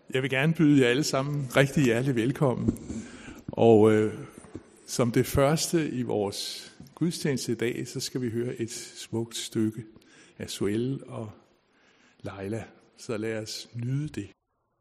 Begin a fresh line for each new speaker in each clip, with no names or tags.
Jeg vil gerne byde jer alle sammen rigtig hjertelig velkommen. Og som det første i vores gudstjeneste i dag, så skal vi høre et smukt stykke af Suelle og Leila. Så lad os nyde det.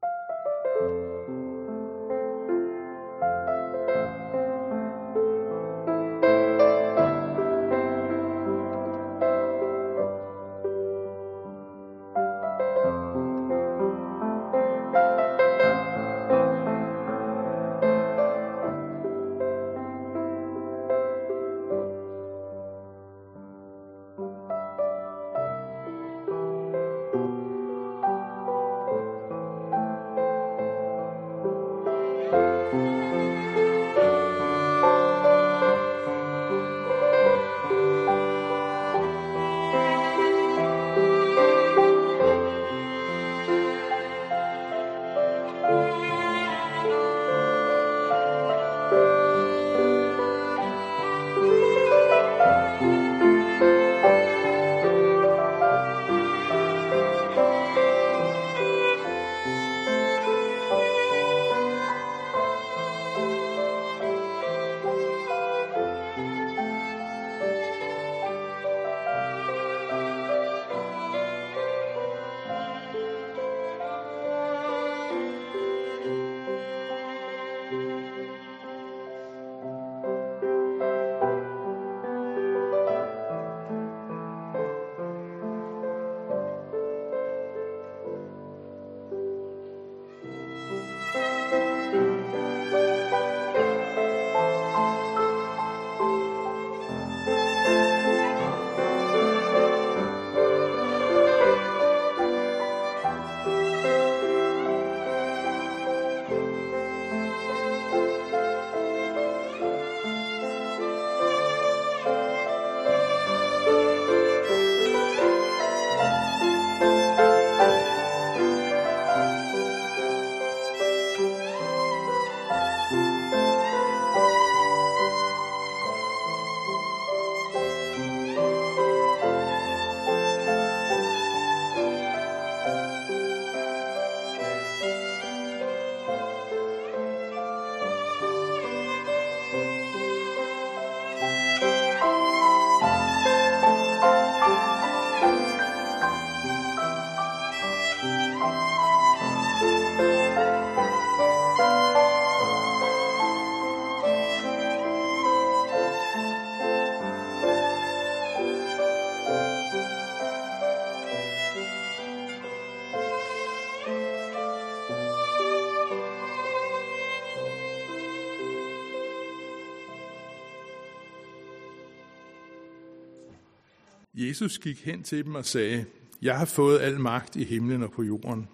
Jesus gik hen til dem og sagde, jeg har fået al magt i himlen og på jorden.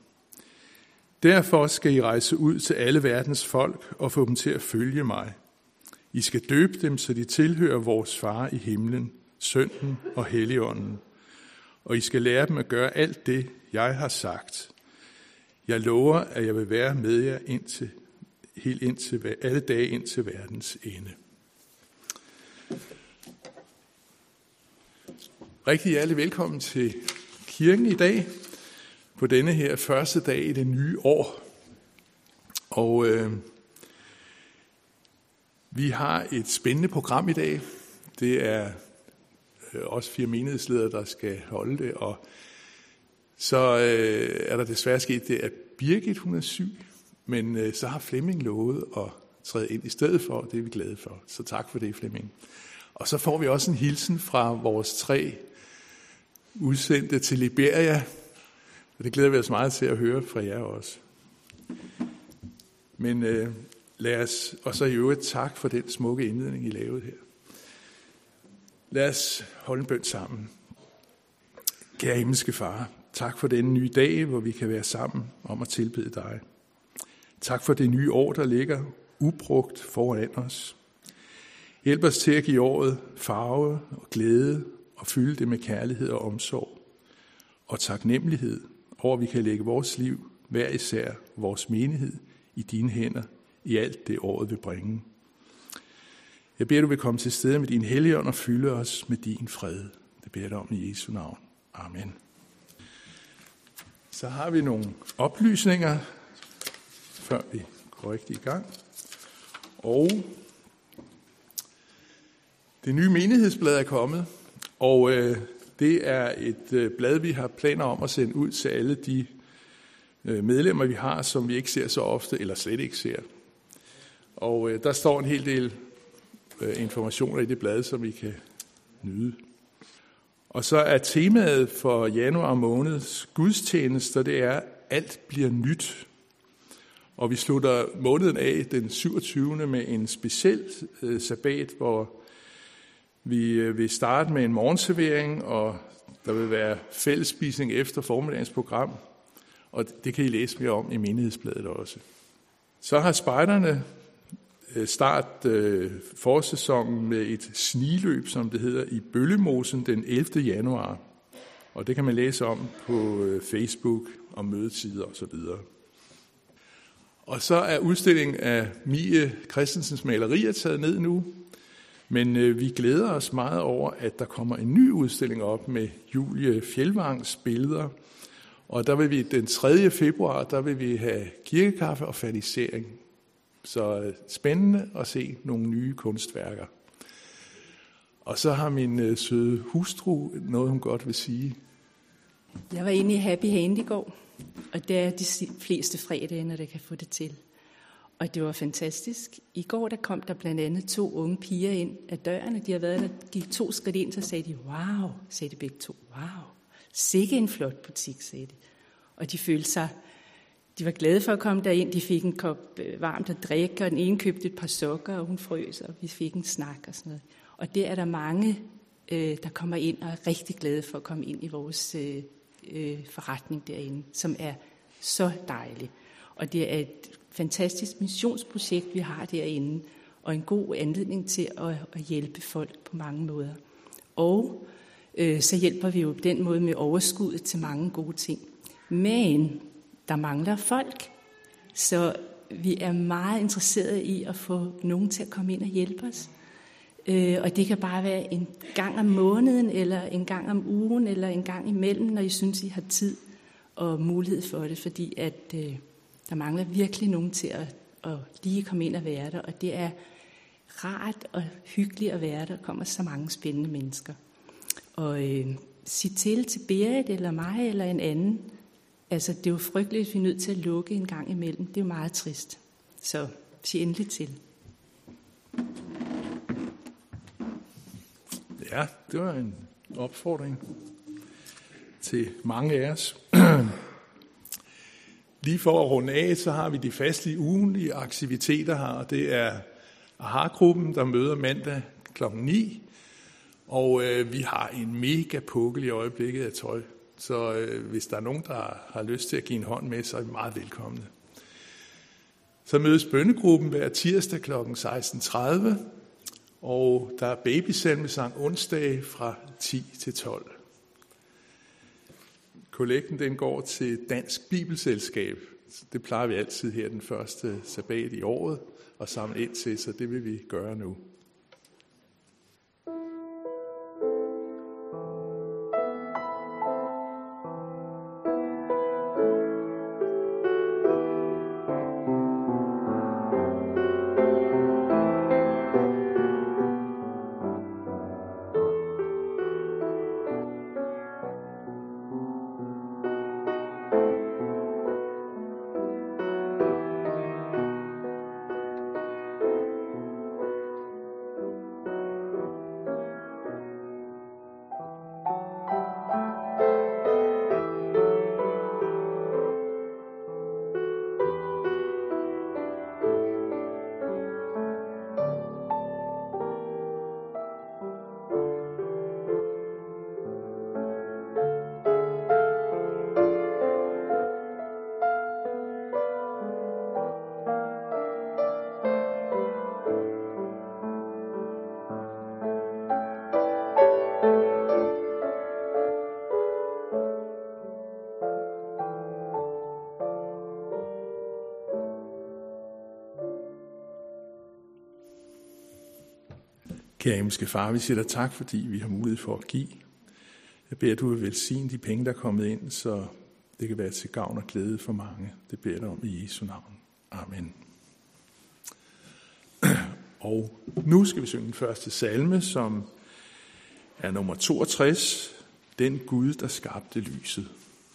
Derfor skal I rejse ud til alle verdens folk og få dem til at følge mig. I skal døbe dem, så de tilhører vores far i himlen, Sønnen og Helligånden. Og I skal lære dem at gøre alt det, jeg har sagt. Jeg lover, at jeg vil være med jer alle dage indtil verdens ende. Rigtig hjertelig velkommen til kirken i dag, på denne her første dag i det nye år. Og vi har et spændende program i dag. Det er også 4 menighedsledere, der skal holde det. Og så er der desværre sket det, at Birgit, hun er syg, men så har Flemming lovet at træde ind i stedet for, og det er vi glade for. Så tak for det, Flemming. Og så får vi også en hilsen fra vores 3 udsendte til Liberia, og det glæder vi os meget til at høre fra jer også. Men lad os, og så i øvrigt tak for den smukke indledning, I lavede her. Lad os holde en bøn sammen. Kære himmelske far, tak for denne nye dag, hvor vi kan være sammen om at tilbede dig. Tak for det nye år, der ligger ubrugt foran os. Hjælp os til at give året farve og glæde og fylde det med kærlighed og omsorg og taknemmelighed over, at vi kan lægge vores liv, hver især vores menighed, i dine hænder i alt det året vil bringe. Jeg beder, du vil komme til stede med din Helligånd og fylde os med din fred. Det beder jeg dig om i Jesu navn. Amen. Så har vi nogle oplysninger. før vi går rigtig i gang. Og det nye menighedsblad er kommet, og det er et blad, vi har planer om at sende ud til alle de medlemmer, vi har, som vi ikke ser så ofte, eller slet ikke ser. Og der står en hel del informationer i det blad, som I kan nyde. Og så er temaet for januar måneds gudstjenester, det er, alt bliver nyt. Og vi slutter måneden af den 27. med en speciel sabbat, hvor vi vil starte med en morgenservering, og der vil være fællesspisning efter formiddagens program. Og det kan I læse mere om i menighedsbladet også. Så har spejderne start forsæsonen med et snigløb, som det hedder, i Bøllemosen den 11. januar. Og det kan man læse om på Facebook og mødetider osv. Og så er udstillingen af Mie Christensens malerier taget ned nu. Men vi glæder os meget over, at der kommer en ny udstilling op med Julie Fjeldvangs billeder. Og der vil vi den 3. februar, der vil vi have kirkekaffe og fernisering. Så spændende at se nogle nye kunstværker. Og så har min søde hustru noget, hun godt vil sige.
Jeg var inde i Happy Hand i går, og det er de fleste fredage, når det kan få det til. Og det var fantastisk. I går der kom der blandt andet 2 unge piger ind ad døren, og de har været der, gik 2 skridt ind, så sagde de, wow, sagde de begge 2, wow, sikke en flot butik, sagde de. Og de følte sig, de var glade for at komme derind, de fik en kop varmt at drikke, og den ene købte et par sokker, og hun frøs, og vi fik en snak og sådan noget. Og det er der mange, der kommer ind og er rigtig glade for at komme ind i vores forretning derinde, som er så dejlig. Og det er et fantastisk missionsprojekt, vi har derinde, og en god anledning til at hjælpe folk på mange måder. Og så hjælper vi jo på den måde med overskuddet til mange gode ting. Men der mangler folk, så vi er meget interesserede i at få nogen til at komme ind og hjælpe os. Og det kan bare være en gang om måneden, eller en gang om ugen, eller en gang imellem, når I synes, I har tid og mulighed for det, fordi at der mangler virkelig nogen til at lige komme ind og være der, og det er rart og hyggeligt at være der. Der kommer så mange spændende mennesker. Og sig til Berit eller mig eller en anden. Altså, det er jo frygteligt, at vi er nødt til at lukke en gang imellem. Det er jo meget trist. Så sig endelig til.
Ja, det var en opfordring til mange af os. Lige for at runde af, så har vi de faste ugenlige aktiviteter her, og det er AHA-gruppen, der møder mandag kl. 9. Og vi har en mega pukkel i øjeblikket af tøj. Så hvis der er nogen, der har lyst til at give en hånd med, så er vi meget velkomne. Så mødes bønnegruppen hver tirsdag kl. 16:30, og der er babysalmesang onsdag fra 10 til 12. Kollekten den går til Dansk Bibelselskab. Det plejer vi altid her den første sabbat i året at samle ind til, så det vil vi gøre nu. Kære himmelske far, vi siger dig tak, fordi vi har mulighed for at give. Jeg beder, at du vil velsigne de penge, der er kommet ind, så det kan være til gavn og glæde for mange. Det beder jeg dig om i Jesu navn. Amen. Og nu skal vi synge den første salme, som er nummer 62. Den Gud, der skabte lyset.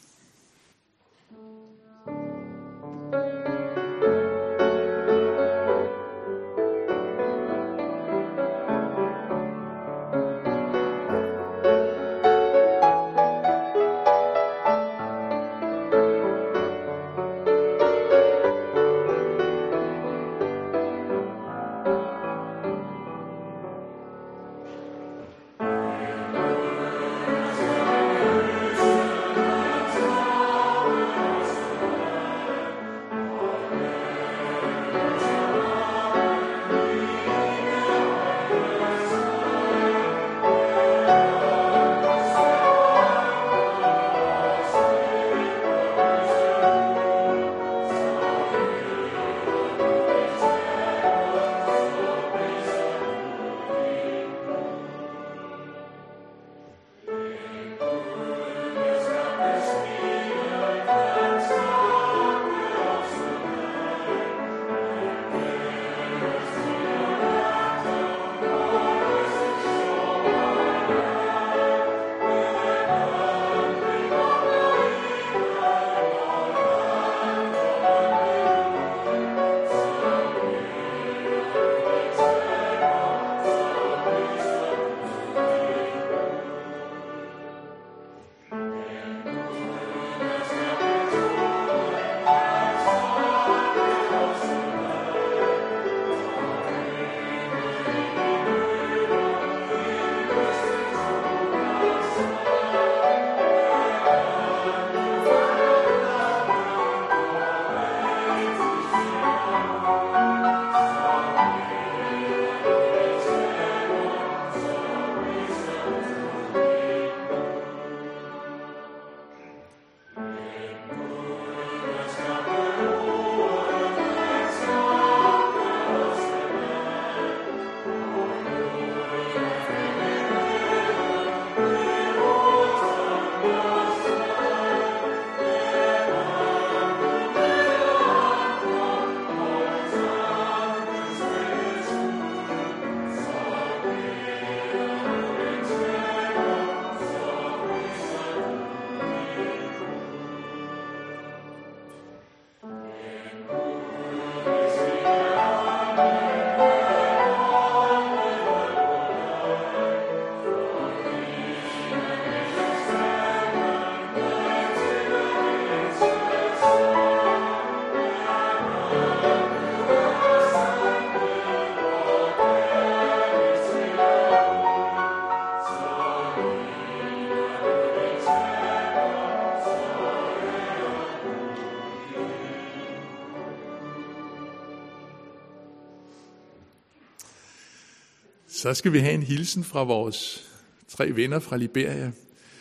Så skal vi have en hilsen fra vores 3 venner fra Liberia.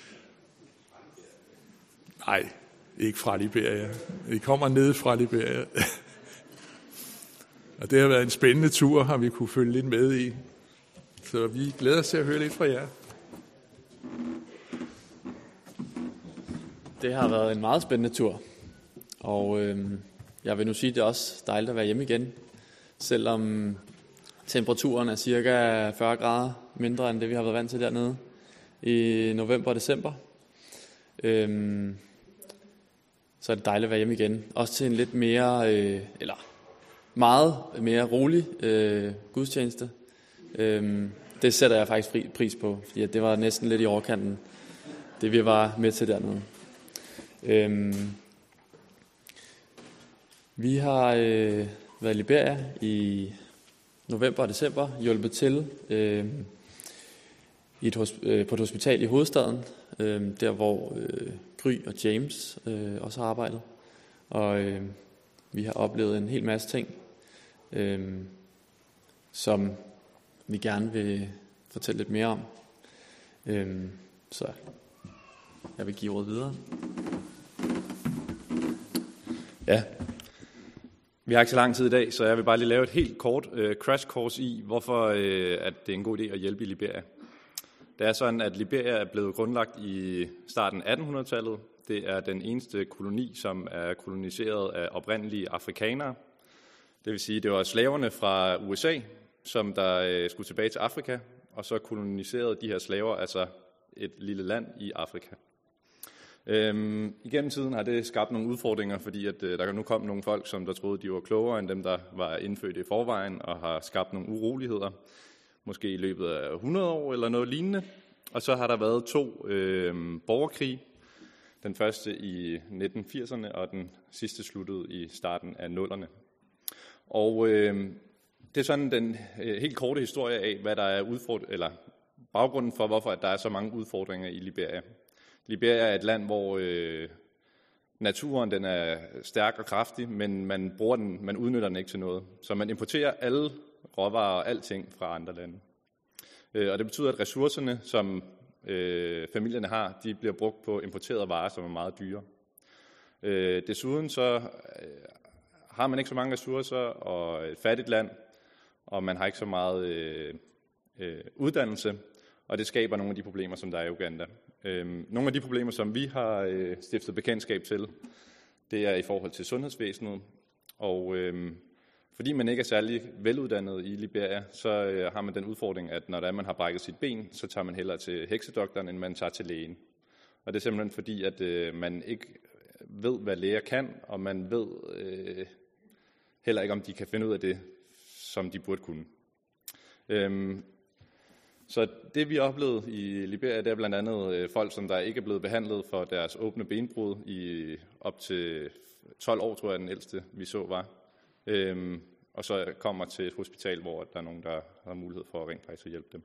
Nej, ikke fra Liberia. Vi kommer ned fra Liberia. Og det har været en spændende tur, har vi kunne følge lidt med i. Så vi glæder os til at høre lidt fra jer.
Det har været en meget spændende tur. Og jeg vil nu sige, at det er også dejligt at være hjemme igen. Selvom temperaturen er cirka 40 grader mindre end det, vi har været vant til dernede i november og december. Så er det dejligt at være hjemme igen. Også til en lidt mere, meget mere rolig gudstjeneste. Det sætter jeg faktisk pris på, fordi det var næsten lidt i overkanten, det vi var med til dernede. Vi har været i Liberia i november og december, hjulpet til på et hospital i hovedstaden, der hvor Gry og James også har arbejdet. Og vi har oplevet en hel masse ting, som vi gerne vil fortælle lidt mere om. Så jeg vil give ordet videre.
Ja, vi har ikke så lang tid i dag, så jeg vil bare lige lave et helt kort crash course i, hvorfor at det er en god idé at hjælpe i Liberia. Det er sådan, at Liberia er blevet grundlagt i starten af 1800-tallet. Det er den eneste koloni, som er koloniseret af oprindelige afrikanere. Det vil sige, det var slaverne fra USA, som der skulle tilbage til Afrika, og så koloniserede de her slaver altså et lille land i Afrika. Igennem tiden har det skabt nogle udfordringer, fordi at der nu kom nogle folk, som der troede, de var klogere end dem, der var indfødt i forvejen, og har skabt nogle uroligheder, måske i løbet af 100 år eller noget lignende. Og så har der været 2 borgerkrige. Den første i 1980'erne, og den sidste sluttede i starten af 00'erne. Og det er sådan den helt korte historie af, hvad der er baggrunden for, hvorfor at der er så mange udfordringer i Liberia. Liberia er et land, hvor naturen den er stærk og kraftig, men man udnytter den ikke til noget. Så man importerer alle råvarer og alting fra andre lande. Og det betyder, at ressourcerne, som familierne har, de bliver brugt på importerede varer, som er meget dyre. Desuden så har man ikke så mange ressourcer og et fattigt land, og man har ikke så meget uddannelse, og det skaber nogle af de problemer, som der er i Uganda. Nogle af de problemer, som vi har stiftet bekendtskab til, det er i forhold til sundhedsvæsenet, og fordi man ikke er særlig veluddannet i Liberia, så har man den udfordring, at når man har brækket sit ben, så tager man hellere til heksedoktoren, end man tager til lægen. Og det er simpelthen fordi, at man ikke ved, hvad læger kan, og man ved heller ikke, om de kan finde ud af det, som de burde kunne. Så det, vi har oplevet i Liberia, det er blandt andet folk, som der ikke er blevet behandlet for deres åbne benbrud i op til 12 år, tror jeg, den ældste, vi så var. Og så kommer til et hospital, hvor der er nogen, der har mulighed for at rent faktisk at hjælpe dem.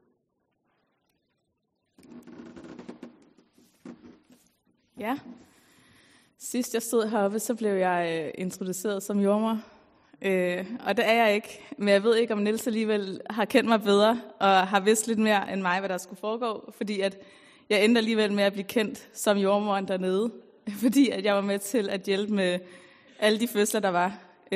Ja. Sidst jeg stod heroppe, så blev jeg introduceret som jordemoder. Og det er jeg ikke. Men jeg ved ikke, om Niels alligevel har kendt mig bedre, og har vidst lidt mere end mig, hvad der skulle foregå. Fordi at jeg endte alligevel med at blive kendt som jordemoderen dernede. Fordi at jeg var med til at hjælpe med alle de fødsler, der var.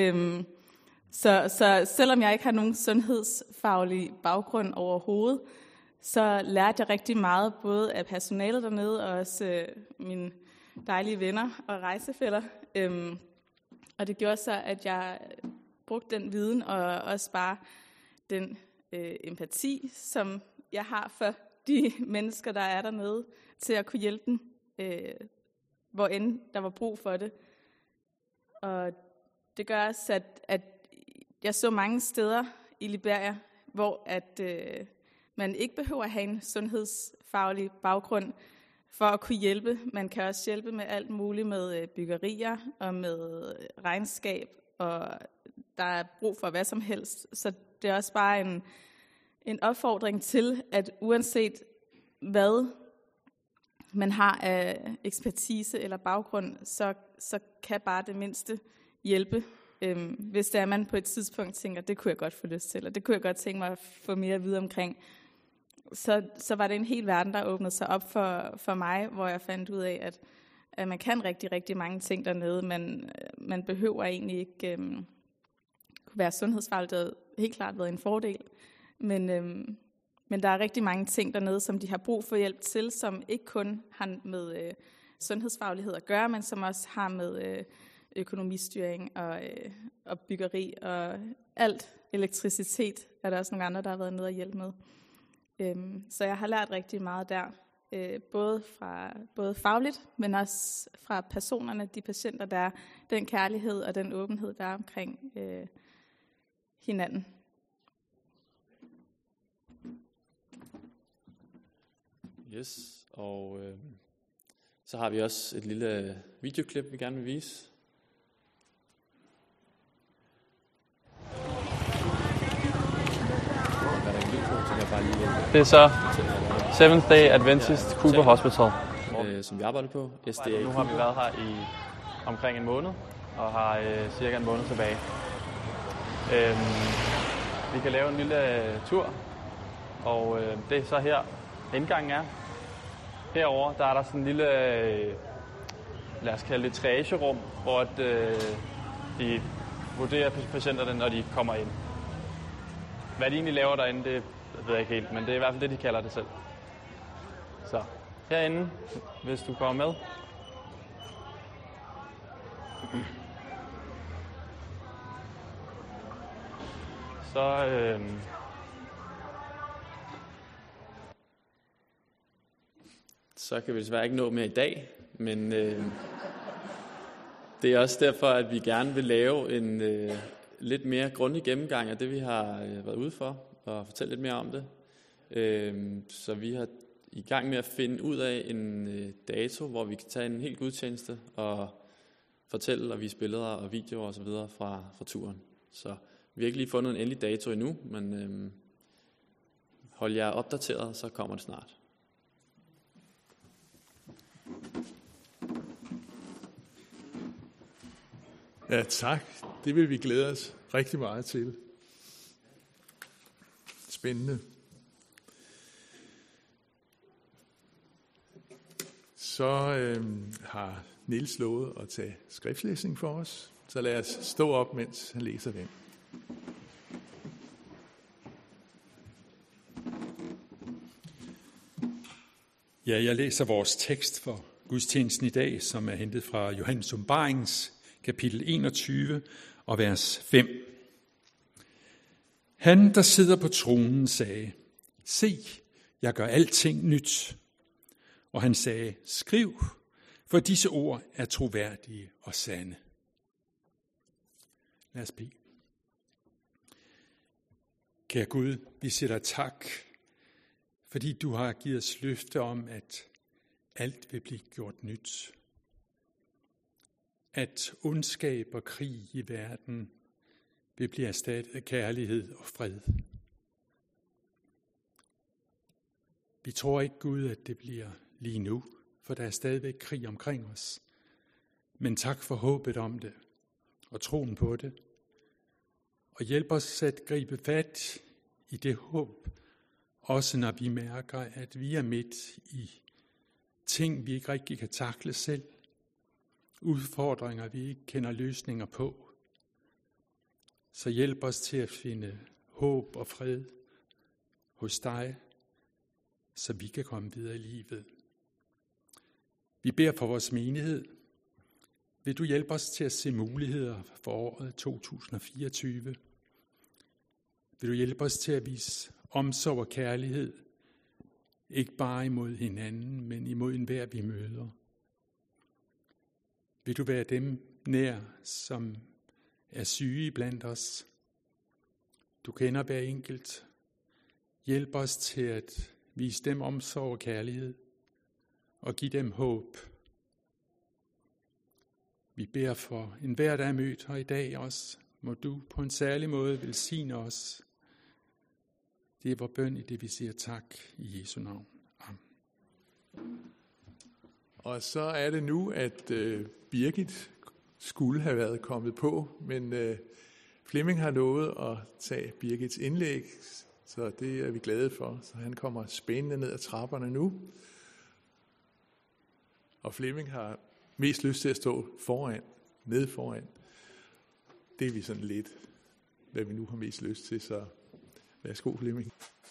Så selvom jeg ikke har nogen sundhedsfaglig baggrund overhovedet, så lærte jeg rigtig meget, både af personalet dernede, og også mine dejlige venner og rejsefæller. Og det gjorde så, at jeg brugte den viden, og også bare den empati, som jeg har for de mennesker, der er dernede, til at kunne hjælpe dem, hvor end der var brug for det. Og det gør også, at jeg så mange steder i Liberia, hvor at man ikke behøver at have en sundhedsfaglig baggrund for at kunne hjælpe. Man kan også hjælpe med alt muligt, med byggerier og med regnskab, og der er brug for hvad som helst. Så det er også bare en opfordring til, at uanset hvad man har af ekspertise eller baggrund, så kan bare det mindste hjælpe. Hvis det er, man på et tidspunkt tænker, det kunne jeg godt få lyst til, og det kunne jeg godt tænke mig at få mere at vide omkring, så var det en hel verden, der åbnede sig op for mig, hvor jeg fandt ud af, at man kan rigtig, rigtig mange ting dernede. Man behøver egentlig ikke kunne være sundhedsfagligt. Det har helt klart været en fordel. Men der er rigtig mange ting dernede, som de har brug for hjælp til, som ikke kun har med sundhedsfaglighed at gøre, men som også har med økonomistyring og byggeri og alt elektricitet, er der også nogle andre, der har været nede og hjælpe med. Så jeg har lært rigtig meget der, både fagligt, men også fra personerne, de patienter, der er, den kærlighed og den åbenhed, der er omkring hinanden.
Yes, og så har vi også et lille videoklip, vi gerne vil vise.
Det er så Seventh Day Adventist Cooper Hospital,
som vi arbejder på. SDA.
Nu har vi været her i omkring en måned, og har cirka en måned tilbage. Vi kan lave en lille tur, og det er så her indgangen er. Herover der er der sådan en lille, lad os kalde det triagerum, hvor de vurderer patienterne, når de kommer ind. Hvad de egentlig laver derinde, det ved jeg ikke helt, men det er i hvert fald det, de kalder det selv. Så herinde, hvis du kommer med.
Så kan vi desværre ikke nå mere i dag, men det er også derfor, at vi gerne vil lave en lidt mere grundig gennemgang af det, vi har været ude for, og fortælle lidt mere om det. Så vi har i gang med at finde ud af en dato, hvor vi kan tage en hel gudstjeneste og fortælle og vise billeder og videoer osv. fra turen. Så vi har ikke lige fundet en endelig dato endnu, men hold jer opdateret, så kommer det snart.
Ja, tak. Det vil vi glæde os rigtig meget til. Spændende. Så har Niels lovet at tage skriftlæsning for os. Så lad os stå op, mens han læser den.
Ja, jeg læser vores tekst for gudstjenesten i dag, som er hentet fra Johannes Åbenbarings kapitel 21 og vers 5. Han, der sidder på tronen, sagde, se, jeg gør alting nyt. Og han sagde, skriv, for disse ord er troværdige og sande. Lad os bede. Kære Gud, vi siger dig tak, fordi du har givet os løfte om, at alt vil blive gjort nyt. At ondskab og krig i verden vil blive erstattet af kærlighed og fred. Vi tror ikke, Gud, at det bliver lige nu, for der er stadigvæk krig omkring os. Men tak for håbet om det og troen på det. Og hjælp os at gribe fat i det håb, også når vi mærker, at vi er midt i ting, vi ikke rigtig kan takle selv. Udfordringer, vi ikke kender løsninger på. Så hjælp os til at finde håb og fred hos dig, så vi kan komme videre i livet. Vi beder for vores menighed. Vil du hjælpe os til at se muligheder for året 2024? Vil du hjælpe os til at vise omsorg og kærlighed, ikke bare imod hinanden, men imod enhver vi møder? Vil du være dem nær, som er syge blandt os? Du kender hver enkelt. Hjælp os til at vise dem omsorg og kærlighed, og give dem håb. Vi beder for enhver, der er mødt her i dag også. Må du på en særlig måde velsigne os. Det er vores bøn i det, vi siger tak i Jesu navn. Amen.
Og så er det nu, at Birgit skulle have været kommet på, men Flemming har lovet at tage Birgits indlæg, så det er vi glade for. Så han kommer spændende ned ad trapperne nu. Og Flemming har mest lyst til at stå nede foran. Det er vi sådan lidt, hvad vi nu har mest lyst til, så værsgo Flemming.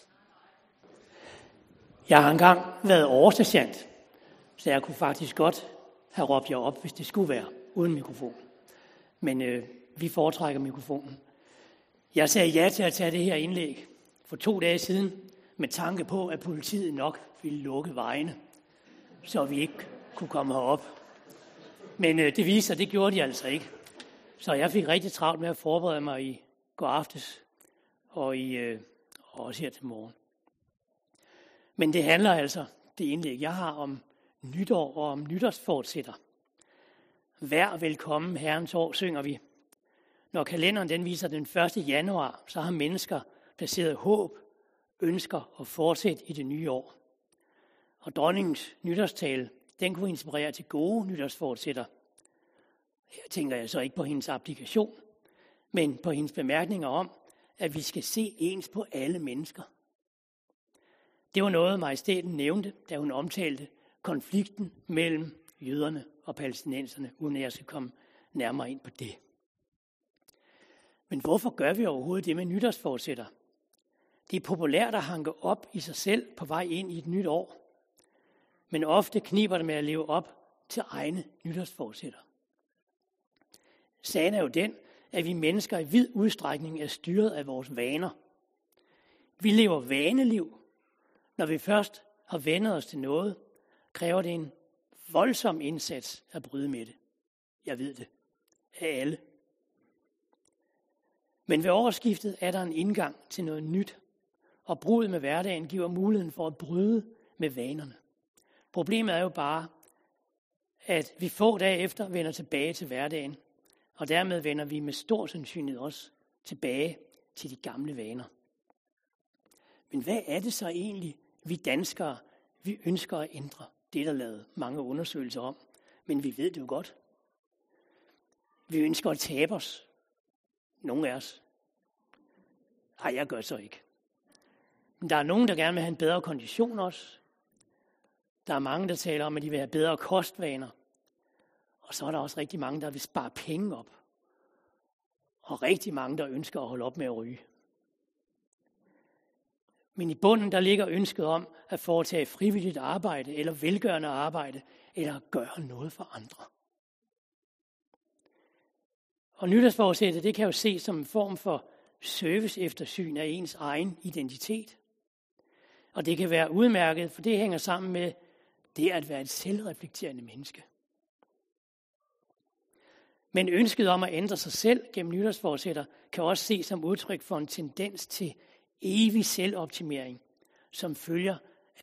Jeg har engang været oversergeant, så jeg kunne faktisk godt have råbt jer op, hvis det skulle være, uden mikrofon. Men vi foretrækker mikrofonen. Jeg sagde ja til at tage det her indlæg for 2 dage siden, med tanke på, at politiet nok ville lukke vejene, så vi ikke kunne komme herop. Men det viser, det gjorde de altså ikke. Så jeg fik rigtig travlt med at forberede mig i går aftes og også her til morgen. Men det handler altså, det indlæg, jeg har, om nytår og om nytårsfortsætter. Vær velkommen Herrens år, synger vi. Når kalenderen den viser den 1. januar, så har mennesker placeret håb, ønsker og fortsæt i det nye år. Og dronningens nytårstale, den kunne inspirere til gode nytårsfortsætter. Her tænker jeg så ikke på hendes applikation, men på hendes bemærkninger om, at vi skal se ens på alle mennesker. Det var noget, majestæten nævnte, da hun omtalte konflikten mellem jøderne og palæstinenserne, uden at jeg skal komme nærmere ind på det. Men hvorfor gør vi overhovedet det med nytårsfortsætter? Det er populært at hanke op i sig selv på vej ind i et nyt år. Men ofte kniber det med at leve op til egne nytårsfortsætter. Sagen er jo den, at vi mennesker i vid udstrækning er styret af vores vaner. Vi lever vaneliv. Når vi først har vænnet os til noget, kræver det en voldsom indsats at bryde med det. Jeg ved det. Af alle. Men ved årsskiftet er der en indgang til noget nyt, og bruddet med hverdagen giver muligheden for at bryde med vanerne. Problemet er jo bare, at vi få dage efter vender tilbage til hverdagen, og dermed vender vi med stor sandsynlighed også tilbage til de gamle vaner. Men hvad er det så egentlig, vi danskere, vi ønsker at ændre? Det er der lavet mange undersøgelser om, men vi ved det jo godt. Vi ønsker at tabe os. Nogle af os. Nej, jeg gør så ikke. Men der er nogen, der gerne vil have en bedre kondition også. Der er mange, der taler om, at de vil have bedre kostvaner. Og så er der også rigtig mange, der vil spare penge op. Og rigtig mange, der ønsker at holde op med at ryge. Men i bunden, der ligger ønsket om at foretage frivilligt arbejde, eller velgørende arbejde, eller at gøre noget for andre. Og nytårsforsættet, det kan jo ses som en form for serviceeftersyn af ens egen identitet. Og det kan være udmærket, for det hænger sammen med det at være et selvreflekterende menneske. Men ønsket om at ændre sig selv gennem nytårsforsætter kan også ses som udtryk for en tendens til evig selvoptimering, som følger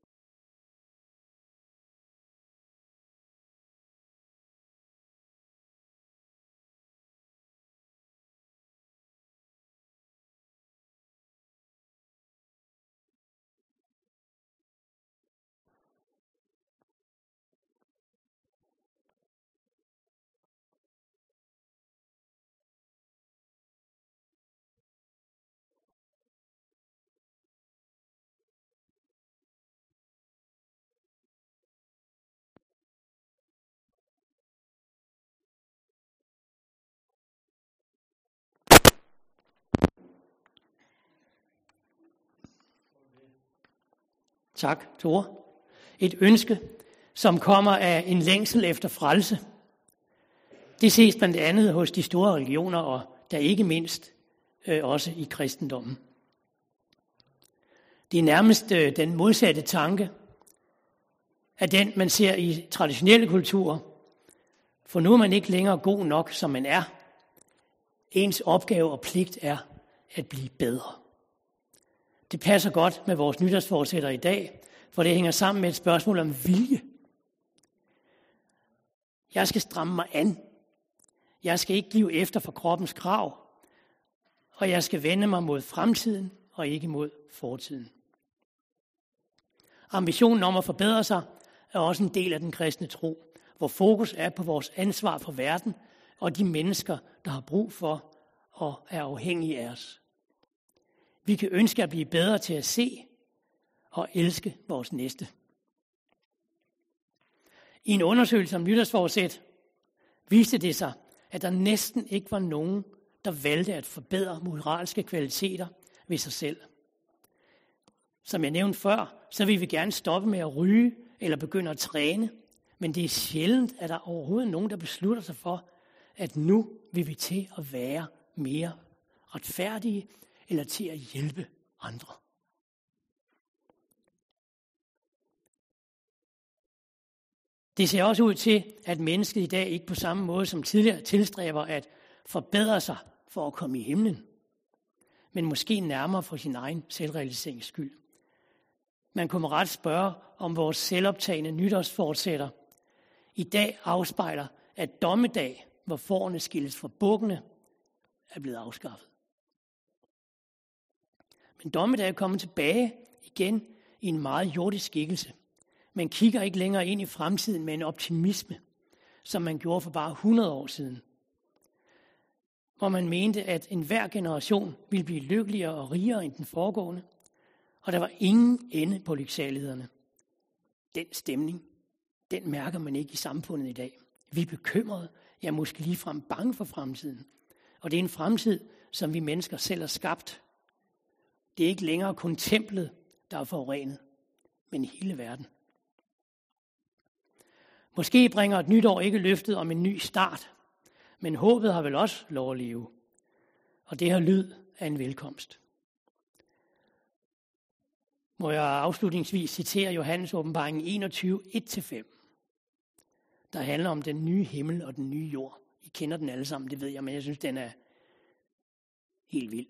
Tak, Tore. Et ønske, som kommer af en længsel efter frelse. Det ses blandt andet hos de store religioner, og der ikke mindst også i kristendommen. Det er nærmest den modsatte tanke af den, man ser i traditionelle kulturer. For nu er man ikke længere god nok, som man er. Ens opgave og pligt er at blive bedre. Det passer godt med vores nytårsforsætter i dag, for det hænger sammen med et spørgsmål om vilje. Jeg skal stramme mig an. Jeg skal ikke give efter for kroppens krav. Og jeg skal vende mig mod fremtiden og ikke mod fortiden. Ambitionen om at forbedre sig er også en del af den kristne tro, hvor fokus er på vores ansvar for verden og de mennesker, der har brug for og er afhængige af os. Vi kan ønske at blive bedre til at se og elske vores næste. I en undersøgelse om nytårsforsæt viste det sig, at der næsten ikke var nogen, der valgte at forbedre moralske kvaliteter ved sig selv. Som jeg nævnte før, så vil vi gerne stoppe med at ryge eller begynde at træne, men det er sjældent, at der overhovedet er nogen, der beslutter sig for, at nu vil vi til at være mere retfærdige eller til at hjælpe andre. Det ser også ud til, at mennesket i dag ikke på samme måde som tidligere tilstræber at forbedre sig for at komme i himlen, men måske nærmere for sin egen selvrealiserings skyld. Man kunne med ret spørge, om vores selvoptagende nytårsforsætter i dag afspejler, at dommedag, hvor fårene skilles fra bukkene, er blevet afskaffet. Men dommedag er kommet tilbage igen i en meget jordisk skikkelse. Man kigger ikke længere ind i fremtiden med en optimisme, som man gjorde for bare 100 år siden. Hvor man mente, at enhver generation ville blive lykkeligere og rigere end den foregående, og der var ingen ende på lyksalighederne. Den stemning, den mærker man ikke i samfundet i dag. Vi er bekymrede, ja måske ligefrem bange for fremtiden. Og det er en fremtid, som vi mennesker selv har skabt. Det er ikke længere kun templet, der er forurenet, men hele verden. Måske bringer et nyt år ikke løftet om en ny start, men håbet har vel også lov at leve. og det har lyd af en velkomst. Må jeg afslutningsvis citere Johannes åbenbaring 21, 1-5, der handler om den nye himmel og den nye jord. I kender den alle sammen, det ved jeg, men jeg synes, den er helt vild.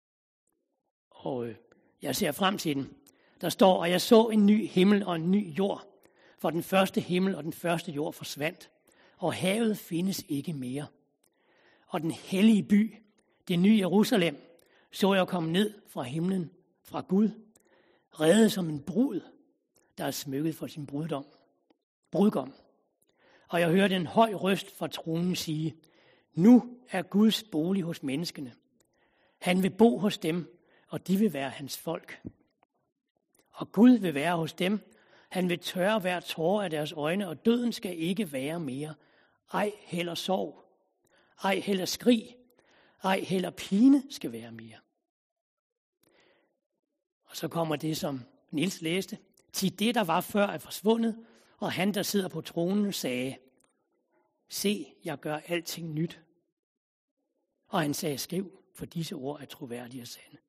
Og jeg ser frem til den. Der står, og jeg så en ny himmel og en ny jord, for den første himmel og den første jord forsvandt, og havet findes ikke mere. Og den hellige by, det nye Jerusalem, så jeg komme ned fra himlen, fra Gud, reddet som en brud, der er smykket for sin brudgom. Og jeg hørte en høj røst fra tronen sige, nu er Guds bolig hos menneskene. Han vil bo hos dem, og de vil være hans folk. Og Gud vil være hos dem. Han vil tørre hver tåre af deres øjne, og døden skal ikke være mere. Ej heller sorg, ej heller skrig, ej heller pine skal være mere. Og så kommer det, som Niels læste. Til det, der var før, er forsvundet, og han, der sidder på tronen, sagde, se, jeg gør alting nyt. Og han sagde, skriv, for disse ord er troværdige og sande.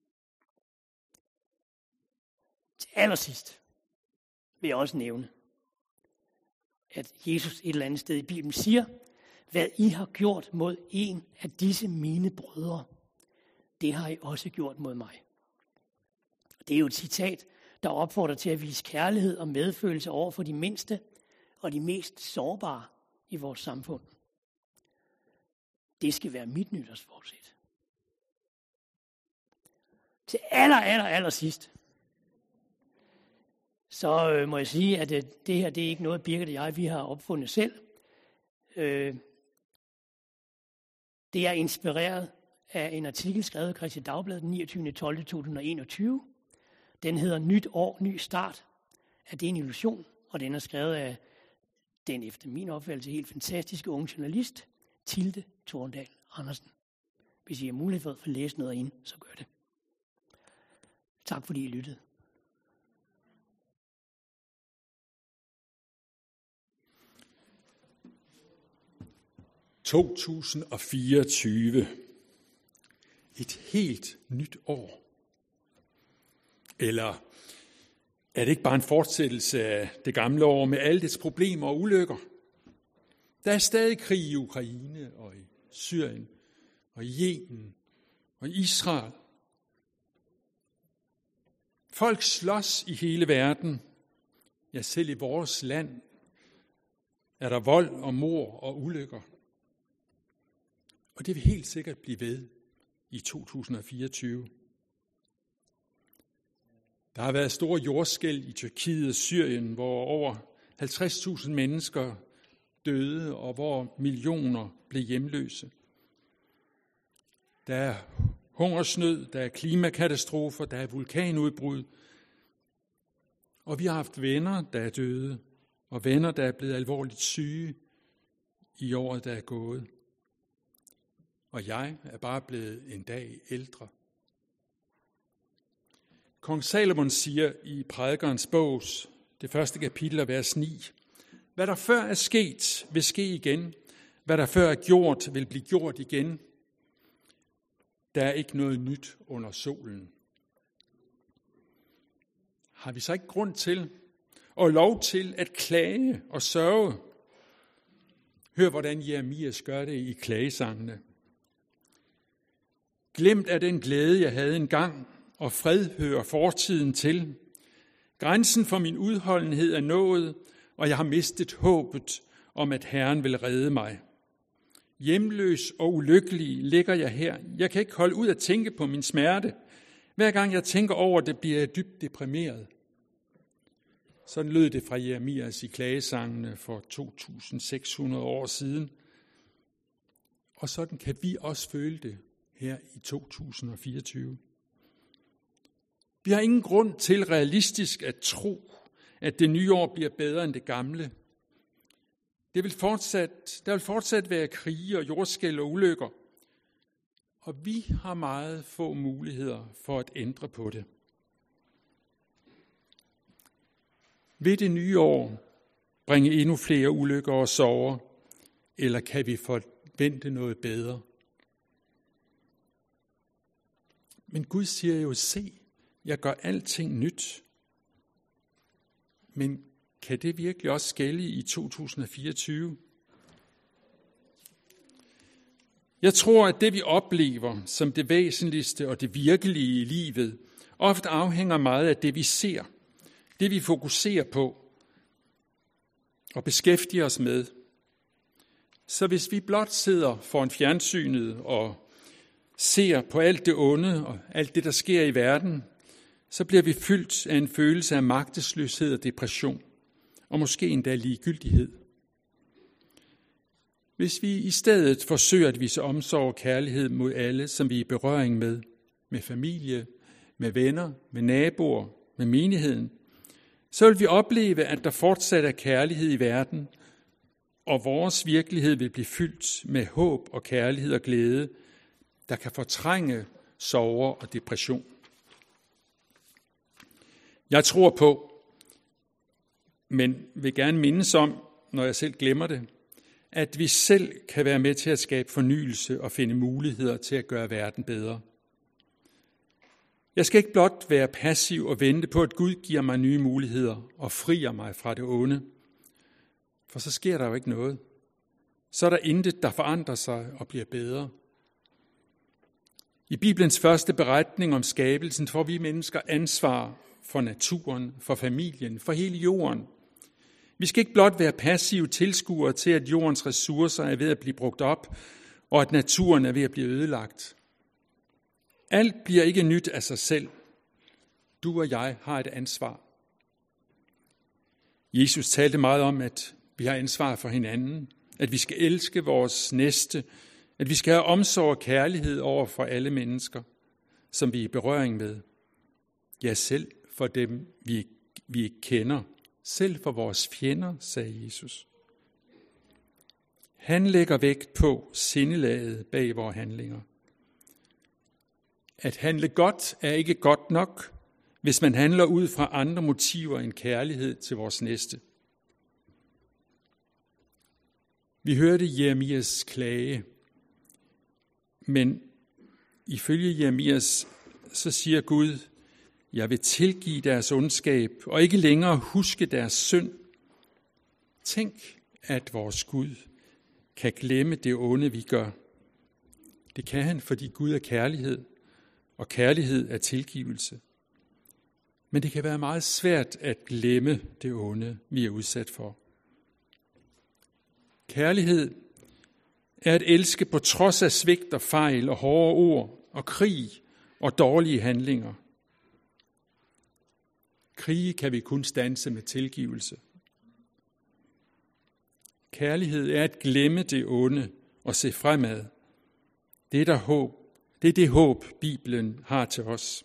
Til allersidst vil jeg også nævne, at Jesus et eller andet sted i Bibelen siger, hvad I har gjort mod en af disse mine brødre, det har I også gjort mod mig. Det er jo et citat, der opfordrer til at vise kærlighed og medfølelse over for de mindste og de mest sårbare i vores samfund. Det skal være mit nytårsforsæt. Til aller sidst, så må jeg sige, at det her det er ikke noget, Birgit og jeg vi har opfundet selv. Det er inspireret af en artikel skrevet af Kristeligt Dagblad den 29.12.2021. Den hedder Nyt år, ny start. Er det en illusion? Og den er skrevet af den efter min opfattelse helt fantastiske unge journalist, Tilde Thorndal Andersen. Hvis I har mulighed for at få læst noget ind, så gør det. Tak fordi I lyttede.
– 2024. Et helt nyt år. Eller er det ikke bare en fortsættelse af det gamle år med alle dets problemer og ulykker? Der er stadig krig i Ukraine og i Syrien og i Yemen og i Israel. Folk slås i hele verden. Ja, selv i vores land er der vold og mord og ulykker. Og det vil helt sikkert blive ved i 2024. Der har været store jordskælv i Tyrkiet og Syrien, hvor over 50.000 mennesker døde, og hvor millioner blev hjemløse. Der er hungersnød, der er klimakatastrofer, der er vulkanudbrud. Og vi har haft venner, der er døde, og venner, der er blevet alvorligt syge i året, der er gået. Og jeg er bare blevet en dag ældre. Kong Salomon siger i Prædikerens bog, det første kapitel af vers 9, hvad der før er sket, vil ske igen. Hvad der før er gjort, vil blive gjort igen. Der er ikke noget nyt under solen. Har vi så ikke grund til og lov til at klage og sørge? Hør, hvordan Jeremias gør det i klagesangene. Glemt er den glæde, jeg havde engang, og fred hører fortiden til. Grænsen for min udholdenhed er nået, og jeg har mistet håbet om, at Herren vil redde mig. Hjemløs og ulykkelig ligger jeg her. Jeg kan ikke holde ud at tænke på min smerte. Hver gang jeg tænker over det, bliver jeg dybt deprimeret. Sådan lød det fra Jeremias i klagesangene for 2.600 år siden. Og sådan kan vi også føle det her i 2024. Vi har ingen grund til realistisk at tro, at det nye år bliver bedre end det gamle. Der vil fortsat være krige og jordskælv og ulykker, og vi har meget få muligheder for at ændre på det. Vil det nye år bringe endnu flere ulykker og sorger, eller kan vi forvente noget bedre? Men Gud siger jo, se, jeg gør alting nyt. Men kan det virkelig også gælde i 2024? Jeg tror, at det vi oplever som det væsentligste og det virkelige i livet, ofte afhænger meget af det vi ser, det vi fokuserer på og beskæftiger os med. Så hvis vi blot sidder foran fjernsynet og ser på alt det onde og alt det, der sker i verden, så bliver vi fyldt af en følelse af magtesløshed og depression, og måske endda ligegyldighed. Hvis vi i stedet forsøger at vise omsorg og kærlighed mod alle, som vi er i berøring med familie, med venner, med naboer, med menigheden, så vil vi opleve, at der fortsat er kærlighed i verden, og vores virkelighed vil blive fyldt med håb og kærlighed og glæde, der kan fortrænge sorger og depression. Jeg tror på, men vil gerne mindes om, når jeg selv glemmer det, at vi selv kan være med til at skabe fornyelse og finde muligheder til at gøre verden bedre. Jeg skal ikke blot være passiv og vente på, at Gud giver mig nye muligheder og frier mig fra det onde, for så sker der jo ikke noget. Så er der intet, der forandrer sig og bliver bedre. I Bibelens første beretning om skabelsen får vi mennesker ansvar for naturen, for familien, for hele jorden. Vi skal ikke blot være passive tilskuere til, at jordens ressourcer er ved at blive brugt op, og at naturen er ved at blive ødelagt. Alt bliver ikke nyt af sig selv. Du og jeg har et ansvar. Jesus talte meget om, at vi har ansvar for hinanden, at vi skal elske vores næste, at vi skal have omsorg og kærlighed over for alle mennesker, som vi er i berøring med. Ja, selv for dem, vi ikke kender. Selv for vores fjender, sagde Jesus. Han lægger vægt på sindelaget bag vores handlinger. At handle godt er ikke godt nok, hvis man handler ud fra andre motiver end kærlighed til vores næste. Vi hørte Jeremias klage, men ifølge Jeremias, så siger Gud, jeg vil tilgive deres ondskab og ikke længere huske deres synd. Tænk, at vores Gud kan glemme det onde, vi gør. Det kan han, fordi Gud er kærlighed, og kærlighed er tilgivelse. Men det kan være meget svært at glemme det onde, vi er udsat for. Kærlighed er at elske på trods af svigt og fejl og hårde ord og krig og dårlige handlinger. Krige kan vi kun standse med tilgivelse. Kærlighed er at glemme det onde og se fremad. Det er det håb, Bibelen har til os.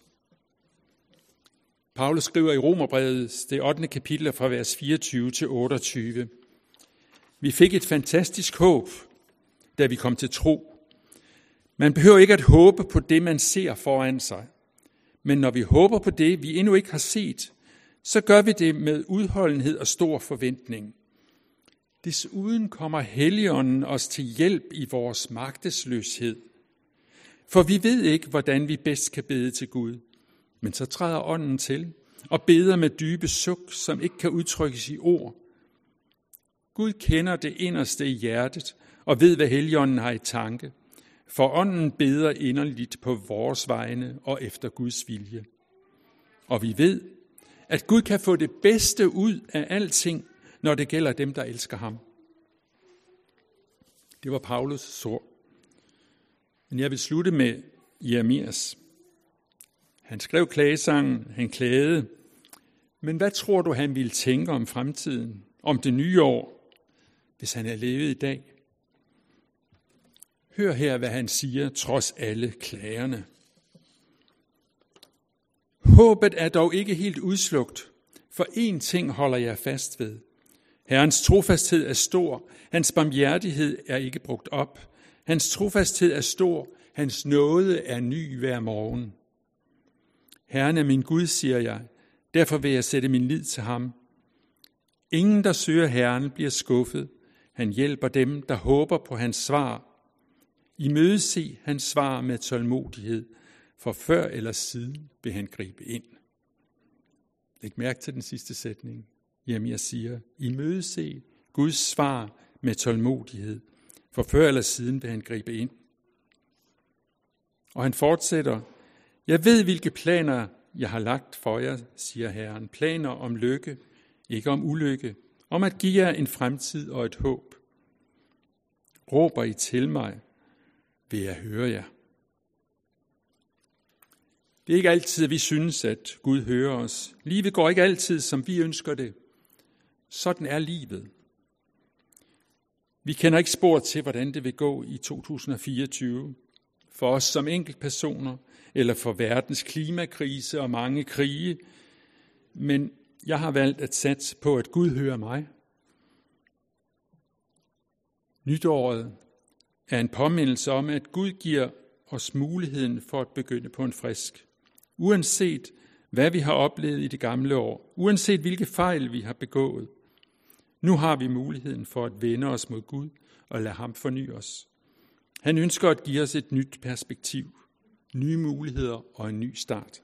Paulus skriver i Romerbrevet, det 8. kapitel fra vers 24 til 28. Vi fik et fantastisk håb, da vi kom til tro. Man behøver ikke at håbe på det, man ser foran sig. Men når vi håber på det, vi endnu ikke har set, så gør vi det med udholdenhed og stor forventning. Desuden kommer Helligånden os til hjælp i vores magtesløshed. For vi ved ikke, hvordan vi bedst kan bede til Gud. Men så træder ånden til og beder med dybe suk, som ikke kan udtrykkes i ord. Gud kender det inderste i hjertet og ved, hvad Helligånden har i tanke. For ånden beder inderligt på vores vegne og efter Guds vilje. Og vi ved, at Gud kan få det bedste ud af alting, når det gælder dem, der elsker ham. Det var Paulus' ord. Men jeg vil slutte med Jeremias. Han skrev klagesangen, han klagede. Men hvad tror du, han ville tænke om fremtiden, om det nye år, hvis han havde levet i dag? Hør her, hvad han siger, trods alle klagerne. Håbet er dog ikke helt udslugt, for én ting holder jeg fast ved. Herrens trofasthed er stor, hans barmhjertighed er ikke brugt op. Hans trofasthed er stor, hans nåde er ny hver morgen. Herren er min Gud, siger jeg, derfor vil jeg sætte min lid til ham. Ingen, der søger Herren, bliver skuffet. Han hjælper dem, der håber på hans svar. Imødese hans svar med tålmodighed, for før eller siden vil han gribe ind. Læg mærke til den sidste sætning. Jeremia siger, imødese Guds svar med tålmodighed, for før eller siden vil han gribe ind. Og han fortsætter, jeg ved, hvilke planer jeg har lagt for jer, siger Herren. Planer om lykke, ikke om ulykke, om at give jer en fremtid og et håb. Råber I til mig, vil jeg høre jer. Det er ikke altid, at vi synes, at Gud hører os. Livet går ikke altid, som vi ønsker det. Sådan er livet. Vi kender ikke spor til, hvordan det vil gå i 2024. For os som enkeltpersoner, eller for verdens klimakrise og mange krige. Men jeg har valgt at satse på, at Gud hører mig. Nytåret er en påmindelse om, at Gud giver os muligheden for at begynde på en frisk. Uanset hvad vi har oplevet i det gamle år, uanset hvilke fejl vi har begået, nu har vi muligheden for at vende os mod Gud og lade ham forny os. Han ønsker at give os et nyt perspektiv, nye muligheder og en ny start.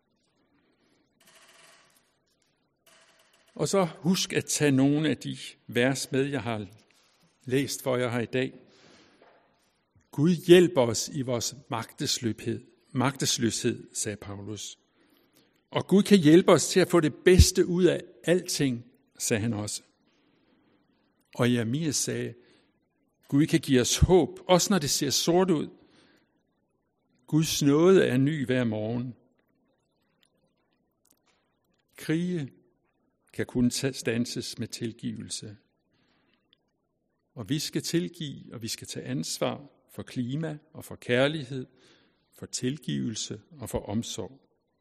Og så husk at tage nogle af de vers med, jeg har læst for jer her i dag. Gud hjælper os i vores magtesløshed, sagde Paulus. Og Gud kan hjælpe os til at få det bedste ud af alting, sagde han også. Og Jeremia sagde, Gud kan give os håb, også når det ser sort ud. Guds nåde er ny hver morgen. Krige kan kun standses med tilgivelse. Og vi skal tilgive, og vi skal tage ansvar for klima og for kærlighed, for tilgivelse og for omsorg.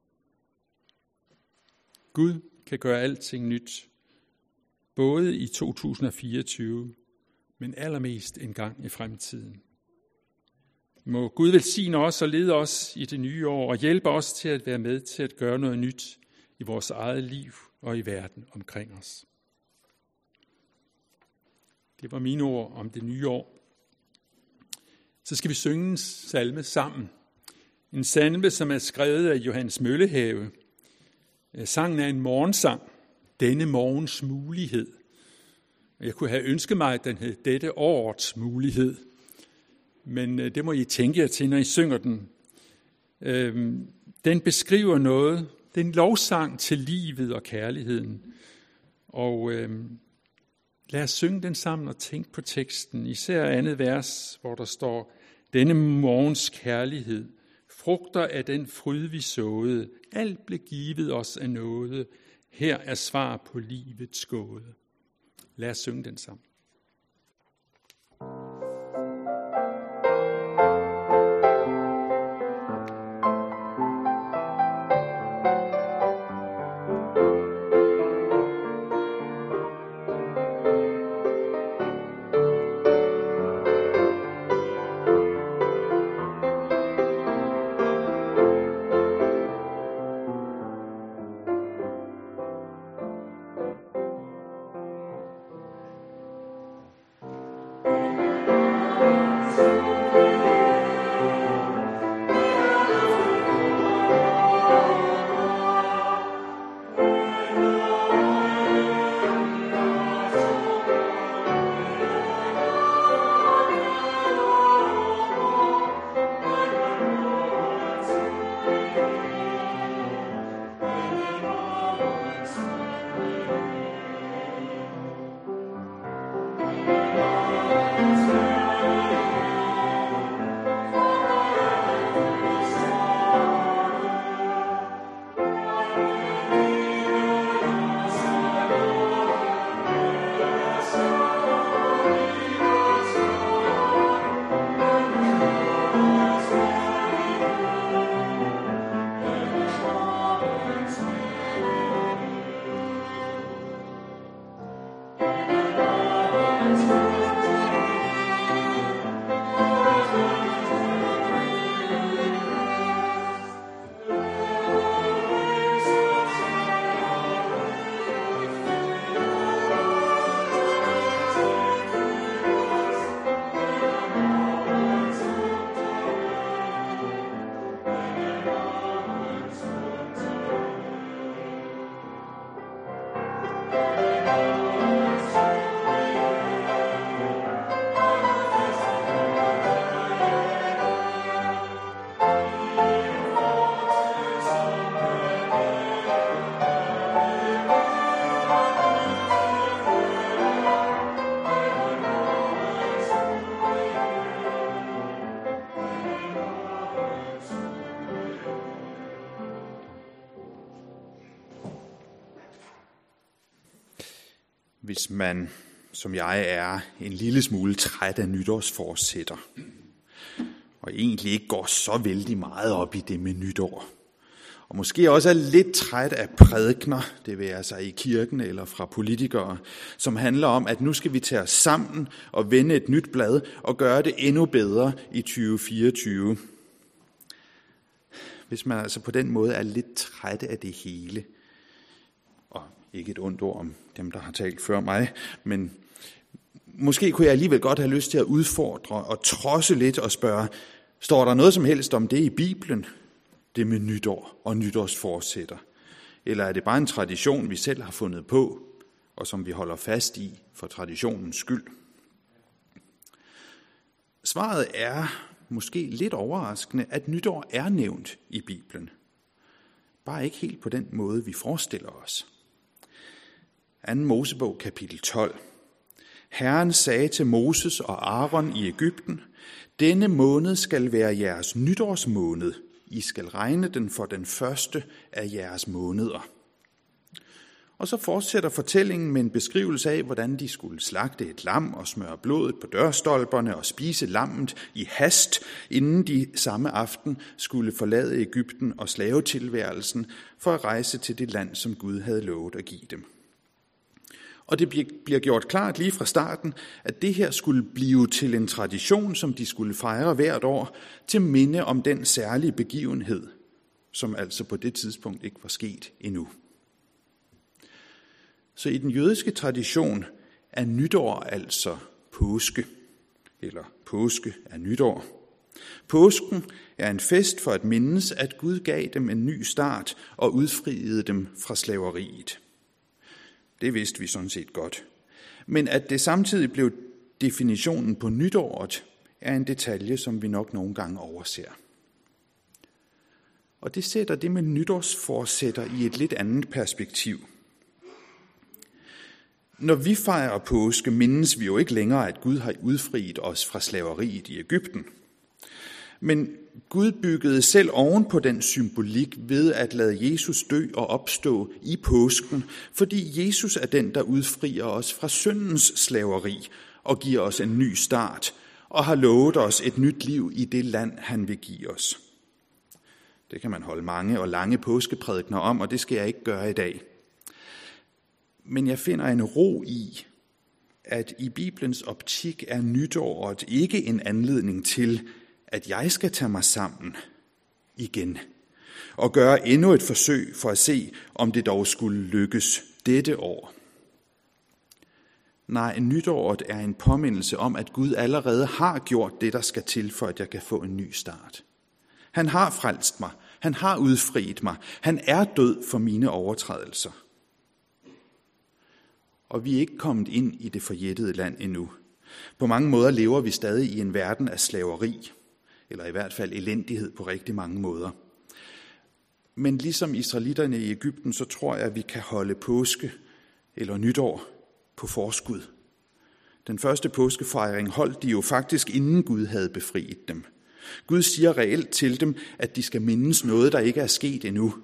Gud kan gøre alting nyt, både i 2024, men allermest en gang i fremtiden. Må Gud velsigne os og lede os i det nye år og hjælpe os til at være med til at gøre noget nyt i vores eget liv og i verden omkring os. Det var mine ord om det nye år. Så skal vi synge en salme sammen. En salme, som er skrevet af Johannes Møllehave. Sangen er en morgensang. Denne morgens mulighed. Jeg kunne have ønsket mig, at den hed dette årets mulighed. Men det må I tænke jer til, når I synger den. Den beskriver noget. Det er en lovsang til livet og kærligheden. Og lad os synge den sammen og tænke på teksten. Især andet vers, hvor der står, denne morgens kærlighed, frugter af den fryd vi såede, alt blev givet os af nåde, her er svar på livets gåde. Lad os synge den sammen.
Hvis man, som jeg er, en lille smule træt af nytårsforsætter, og egentlig ikke går så vældig meget op i det med nytår, og måske også er lidt træt af prædikener, det vil jeg sige i kirken eller fra politikere, som handler om, at nu skal vi tage os sammen og vende et nyt blad og gøre det endnu bedre i 2024. Hvis man altså på den måde er lidt træt af det hele, og ikke et ondt ord om dem, der har talt før mig, men måske kunne jeg alligevel godt have lyst til at udfordre og trodse lidt og spørge, står der noget som helst om det i Bibelen, det med nytår og nytårsforsætter? Eller er det bare en tradition, vi selv har fundet på, og som vi holder fast i for traditionens skyld? Svaret er måske lidt overraskende, at nytår er nævnt i Bibelen. Bare ikke helt på den måde, vi forestiller os. 2. Mosebog, kapitel 12. Herren sagde til Moses og Aaron i Egypten, denne måned skal være jeres nytårsmåned. I skal regne den for den første af jeres måneder. Og så fortsætter fortællingen med en beskrivelse af, hvordan de skulle slagte et lam og smøre blodet på dørstolperne og spise lammet i hast, inden de samme aften skulle forlade Egypten og slavetilværelsen for at rejse til det land, som Gud havde lovet at give dem. Og det bliver gjort klart lige fra starten, at det her skulle blive til en tradition, som de skulle fejre hvert år, til minde om den særlige begivenhed, som altså på det tidspunkt ikke var sket endnu. Så i den jødiske tradition er nytår altså påske, eller påske er nytår. Påsken er en fest for at mindes, at Gud gav dem en ny start og udfriede dem fra slaveriet. Det vidste vi sådan set godt. Men at det samtidig blev definitionen på nytåret, er en detalje, som vi nok nogle gange overser. Og det sætter det med nytårsforsætter i et lidt andet perspektiv. Når vi fejrer påske, mindes vi jo ikke længere, at Gud har udfriet os fra slaveriet i Egypten. Men Gud byggede selv oven på den symbolik ved at lade Jesus dø og opstå i påsken, fordi Jesus er den, der udfrier os fra syndens slaveri og giver os en ny start, og har lovet os et nyt liv i det land, han vil give os. Det kan man holde mange og lange påskeprædikener om, og det skal jeg ikke gøre i dag. Men jeg finder en ro i, at i Bibelens optik er nytåret ikke en anledning til, at jeg skal tage mig sammen igen og gøre endnu et forsøg for at se, om det dog skulle lykkes dette år. Nej, nytåret er en påmindelse om, at Gud allerede har gjort det, der skal til, for at jeg kan få en ny start. Han har frelst mig. Han har udfriet mig. Han er død for mine overtrædelser. Og vi er ikke kommet ind i det forjættede land endnu. På mange måder lever vi stadig i en verden af slaveri, eller i hvert fald elendighed på rigtig mange måder. Men ligesom israelitterne i Egypten, så tror jeg, at vi kan holde påske eller nytår på forskud. Den første påskefejring holdt de jo faktisk, inden Gud havde befriet dem. Gud siger reelt til dem, at de skal mindes noget, der ikke er sket endnu.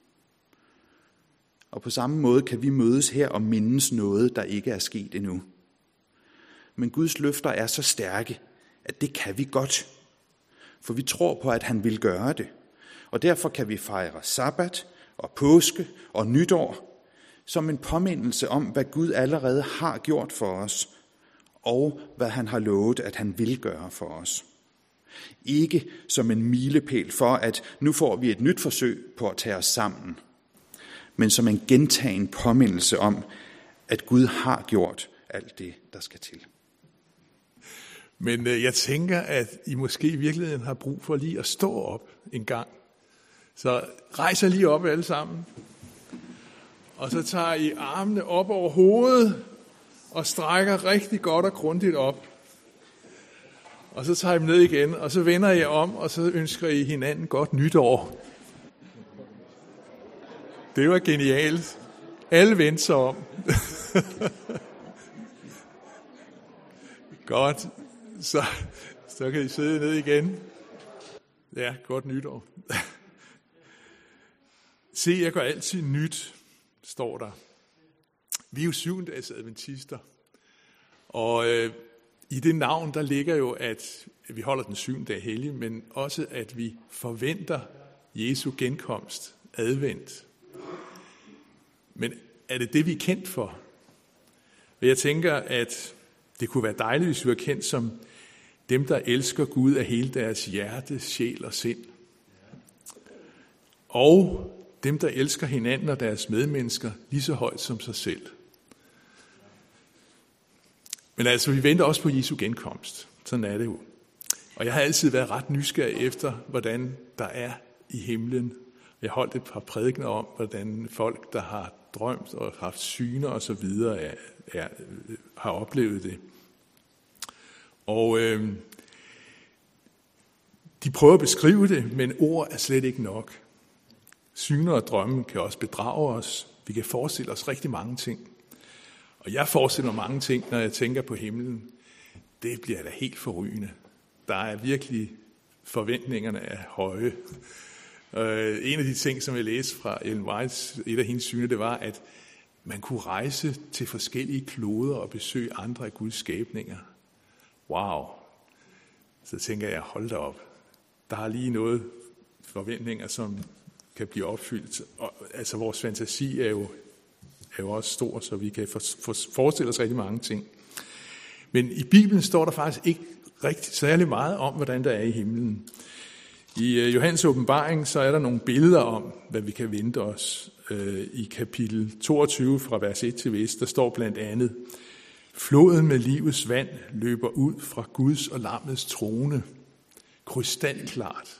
Og på samme måde kan vi mødes her og mindes noget, der ikke er sket endnu. Men Guds løfter er så stærke, at det kan vi godt. For vi tror på, at han vil gøre det. Og derfor kan vi fejre sabbat og påske og nytår som en påmindelse om, hvad Gud allerede har gjort for os, og hvad han har lovet, at han vil gøre for os. Ikke som en milepæl for, at nu får vi et nyt forsøg på at tage os sammen, men som en gentagen påmindelse om, at Gud har gjort alt det, der skal til.
Men jeg tænker, at I måske i virkeligheden har brug for lige at stå op en gang. Så rejser lige op alle sammen. Og så tager I armene op over hovedet og strækker rigtig godt og grundigt op. Og så tager I dem ned igen, og så vender I om, og så ønsker I hinanden godt nytår. Det var genialt. Alle vendte sig om. Godt. Så kan I sidde ned igen. Ja, godt nytår. Se, jeg gør altid nyt, står der. Vi er jo 7-dages adventister, og i det navn, der ligger jo, at vi holder den 7. dag hellig, men også, at vi forventer Jesu genkomst, advent. Men er det det, vi er kendt for? Jeg tænker, at det kunne være dejligt, hvis vi var kendt som dem, der elsker Gud af hele deres hjerte, sjæl og sind. Og dem, der elsker hinanden og deres medmennesker lige så højt som sig selv. Men altså, vi venter også på Jesu genkomst. Sådan er det jo. Og jeg har altid været ret nysgerrig efter, hvordan der er i himlen. Jeg har holdt et par prædikener om, hvordan folk, der har drømt og haft syner og så videre, har oplevet det. Og de prøver at beskrive det, men ord er slet ikke nok. Syner og drømme kan også bedrage os. Vi kan forestille os rigtig mange ting. Og jeg forestiller mig mange ting, når jeg tænker på himlen. Det bliver da helt forrygende. Der er virkelig, forventningerne er høje. En af de ting, som jeg læste fra Ellen Whites, et af hendes syner, det var, at man kunne rejse til forskellige kloder og besøge andre af Guds skabninger. Wow. Så tænker jeg, hold da op. Der er lige noget forventninger, som kan blive opfyldt. Og, altså vores fantasi er jo også stor, så vi kan forestille os rigtig mange ting. Men i Bibelen står der faktisk ikke rigtig særlig meget om, hvordan der er i himlen. I Johannes åbenbaring, så er der nogle billeder om, hvad vi kan vente os. I kapitel 22 fra vers 1 til vest, der står blandt andet: floden med livets vand løber ud fra Guds og lammets trone. Krystalklart.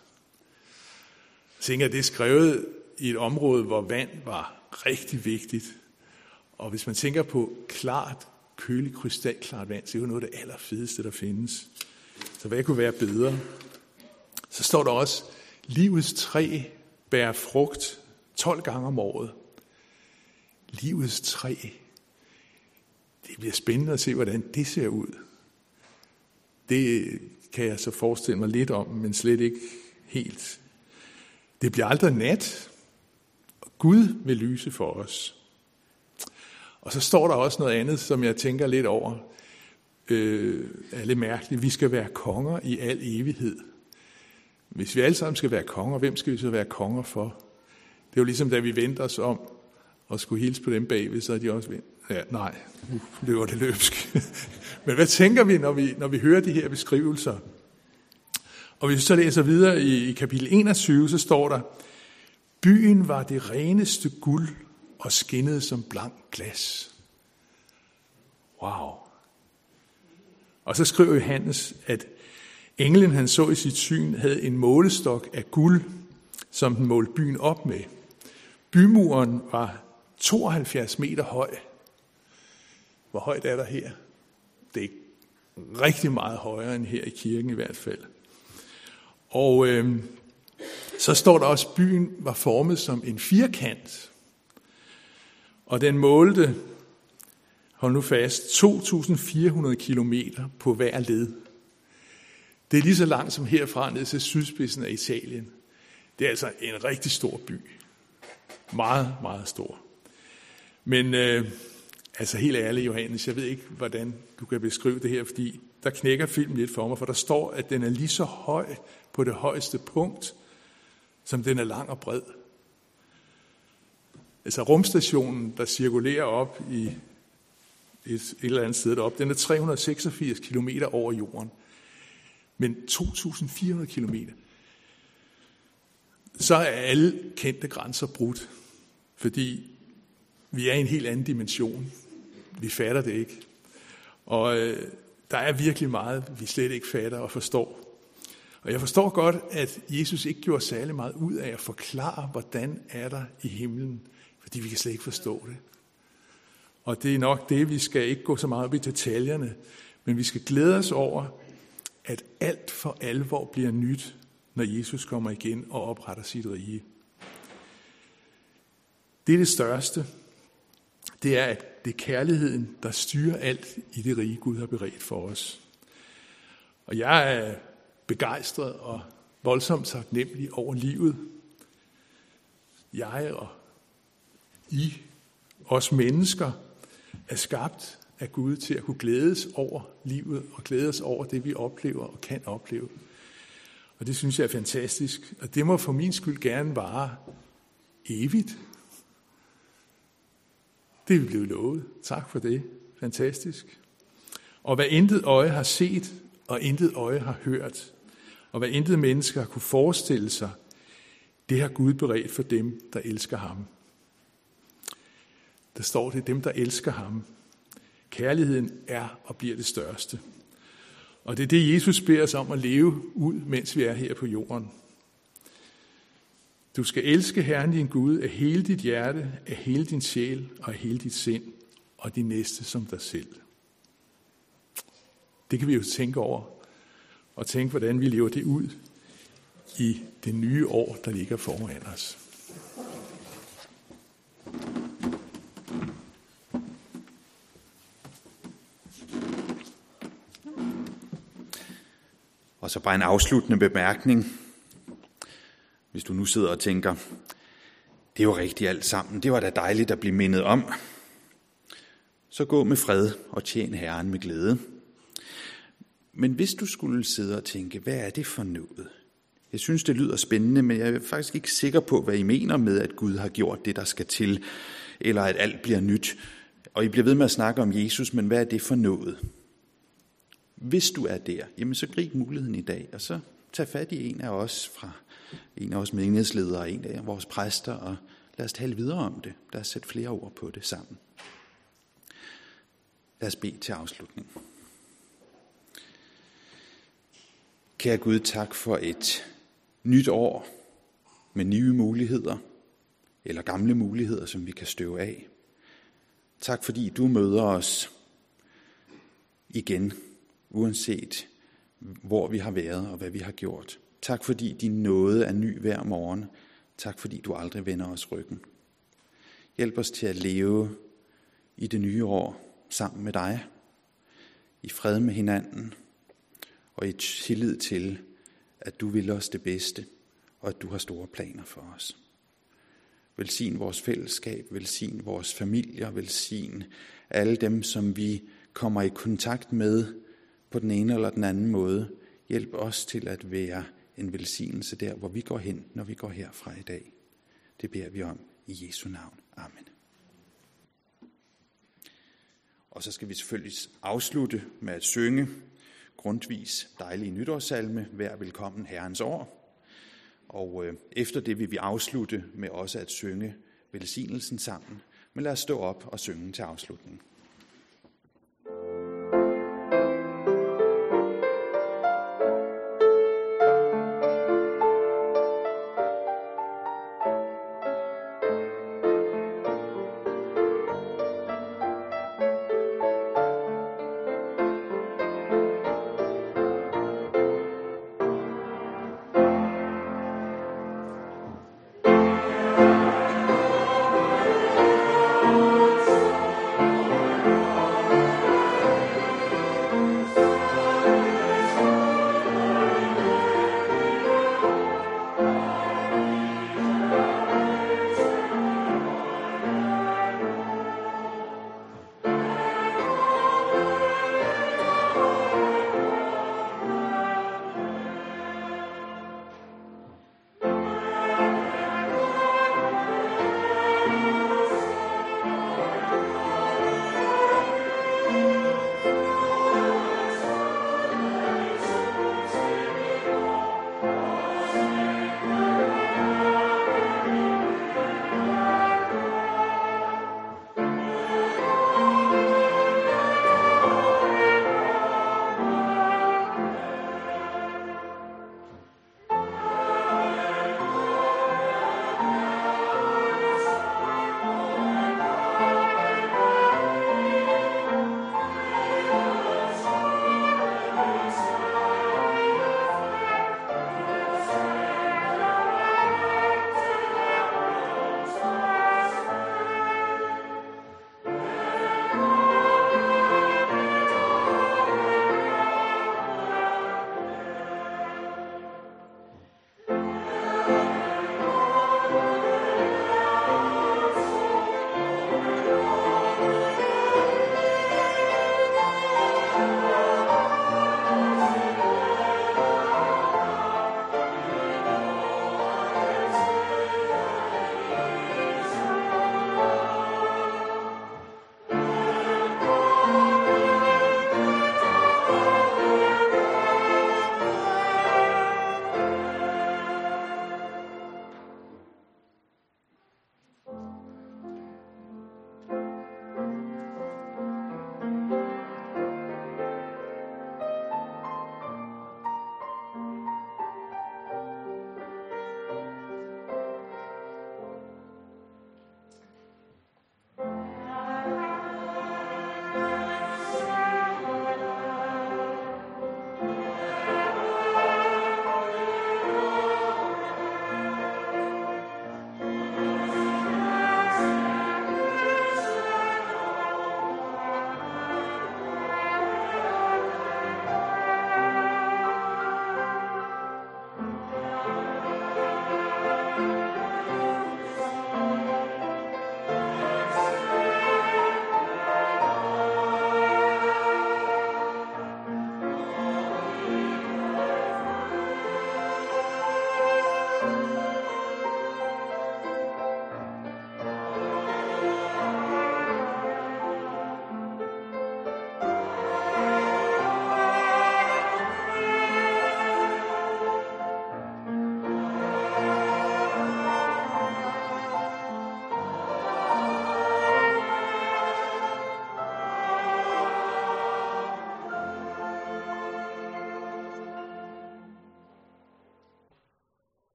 Jeg tænker, at det er skrevet i et område, hvor vand var rigtig vigtigt. Og hvis man tænker på klart, køligt, krystalklart vand, så er det jo noget af det allerfedeste, der findes. Så hvad kunne være bedre? Så står der også, livets træ bærer frugt 12 gange om året. Livets træ. Det bliver spændende at se, hvordan det ser ud. Det kan jeg så forestille mig lidt om, men slet ikke helt. Det bliver aldrig nat. Gud vil lyse for os. Og så står der også noget andet, som jeg tænker lidt over. Er lidt mærkeligt. Vi skal være konger i al evighed. Hvis vi alle sammen skal være konger, hvem skal vi så være konger for? Det er jo ligesom, da vi vendte os om og skulle hilse på dem bagved, så er de også vendt. Ja, nej, nu løber det løbsk. Men hvad tænker vi, når vi hører de her beskrivelser? Og hvis vi så læser videre i kapitel 21, så står der: byen var det reneste guld og skinnede som blank glas. Wow. Og så skriver Johannes, at englen, han så i sit syn, havde en målestok af guld, som den målte byen op med. Bymuren var 72 meter høj. Hvor højt er der her? Det er rigtig meget højere end her i kirken i hvert fald. Og så står der også, at byen var formet som en firkant. Og den målte, hold nu fast, 2.400 kilometer på hver led. Det er lige så langt som herfra ned til sydspidsen af Italien. Det er altså en rigtig stor by. Meget, meget stor. Men altså helt ærligt, Johannes, jeg ved ikke, hvordan du kan beskrive det her, fordi der knækker filmen lidt for mig, for der står, at den er lige så høj på det højeste punkt, som den er lang og bred. Altså rumstationen, der cirkulerer op i et eller andet sted deroppe, den er 386 kilometer over jorden. Men 2.400 kilometer. Så er alle kendte grænser brudt, fordi vi er i en helt anden dimension. Vi fatter det ikke. Og der er virkelig meget, vi slet ikke fatter og forstår. Og jeg forstår godt, at Jesus ikke gjorde særlig meget ud af at forklare, hvordan er der i himlen, fordi vi kan slet ikke forstå det. Og det er nok det, vi skal ikke gå så meget op i detaljerne, men vi skal glæde os over, at alt for alvor bliver nyt, når Jesus kommer igen og opretter sit rige. Det er det største. Det er, at det er kærligheden, der styrer alt i det rige, Gud har beredt for os. Og jeg er begejstret og voldsomt taknemmelig over livet. Jeg og I, os mennesker, er skabt af Gud til at kunne glædes over livet og glædes over det, vi oplever og kan opleve. Og det synes jeg er fantastisk. Og det må for min skyld gerne vare evigt. Det er vi blevet lovet. Tak for det. Fantastisk. Og hvad intet øje har set, og intet øje har hørt, og hvad intet mennesker har kunne forestille sig, det har Gud beredt for dem, der elsker ham. Der står det, dem der elsker ham. Kærligheden er og bliver det største. Og det er det, Jesus beder os om at leve ud, mens vi er her på jorden. Du skal elske Herren din Gud af hele dit hjerte, af hele din sjæl og af hele dit sind, og din næste som dig selv. Det kan vi jo tænke over, og tænke, hvordan vi lever det ud i det nye år, der ligger foran os.
Og så bare en afsluttende bemærkning. Hvis du nu sidder og tænker, det er jo rigtigt alt sammen, det var da dejligt at blive mindet om. Så gå med fred og tjen Herren med glæde. Men hvis du skulle sidde og tænke, hvad er det for noget? Jeg synes, det lyder spændende, men jeg er faktisk ikke sikker på, hvad I mener med, at Gud har gjort det, der skal til, eller at alt bliver nyt. Og I bliver ved med at snakke om Jesus, men hvad er det for noget? Hvis du er der, jamen så grib muligheden i dag, og så tag fat i en af os menighedsledere, en af vores præster, og lad os tale videre om det. Lad os sætte flere ord på det sammen. Lad os bede til afslutning. Kære Gud, tak for et nyt år med nye muligheder, eller gamle muligheder, som vi kan støve af. Tak fordi du møder os igen, uanset hvor vi har været og hvad vi har gjort. Tak fordi din nåde er ny hver morgen. Tak fordi du aldrig vender os ryggen. Hjælp os til at leve i det nye år sammen med dig, i fred med hinanden og i tillid til, at du vil os det bedste og at du har store planer for os. Velsign vores fællesskab, velsign vores familier, velsign alle dem, som vi kommer i kontakt med på den ene eller den anden måde. Hjælp os til at være en velsignelse der, hvor vi går hen, når vi går herfra i dag. Det beder vi om i Jesu navn. Amen. Og så skal vi selvfølgelig afslutte med at synge Grundtvigs dejlige nytårssalme, Vær velkommen Herrens år. Og efter det vil vi afslutte med også at synge velsignelsen sammen. Men lad os stå op og synge til afslutning.